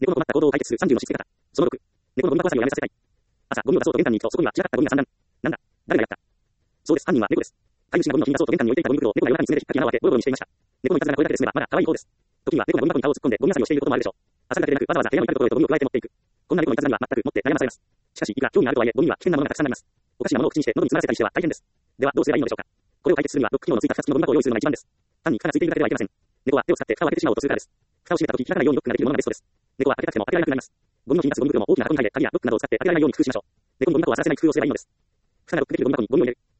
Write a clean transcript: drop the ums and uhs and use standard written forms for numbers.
猫の困った行動を解決する30のしつけ方。その6。猫のゴミ箱遊びをやめさせたい。朝、ゴミを出そうと玄関に行くと、そこには散らかったゴミが散乱。なんだ誰がやったそうです、犯人は猫です。飼い主がゴミの日に出そうと玄関に置いていたゴミ袋を猫が夜中に爪で引っかき穴を開け、ボロボロにしていました。猫のいたずらがこれだけで済めば、まだ可愛い方です。時には猫がゴミ箱に顔を突っ込んでゴミ漁りをしていることもあるでしょう。朝だけでなく、わざわざ部屋の至るところへとゴミを加えて持っていく。こんな猫のいたずらには全くもって悩まされます。しかし、いくら興味があるとはいえ、ゴミには危険なものがたくさんあります。おかしなものを口にして喉に詰まらせたりしては大変です。では、どうすればいいのでしょうか。これを解決するには、ロック機能のついた蓋付きのゴミ箱を用意するのが一番です。単に蓋がついているだけではいけません。猫は手を使って蓋を開けてしまおうとするからです。蓋を閉めた時、開かないようにロックができるものがベストです。猫は開けたくても開けられなくなります。ゴミの日に出すゴミ袋も大きな箱に入れ、鍵やロックなどを使って開けられないように工夫しましょう。猫ゴミ箱はさらせない工夫をすればいいのです。蓋がロックできるゴミ箱にゴミを入れる。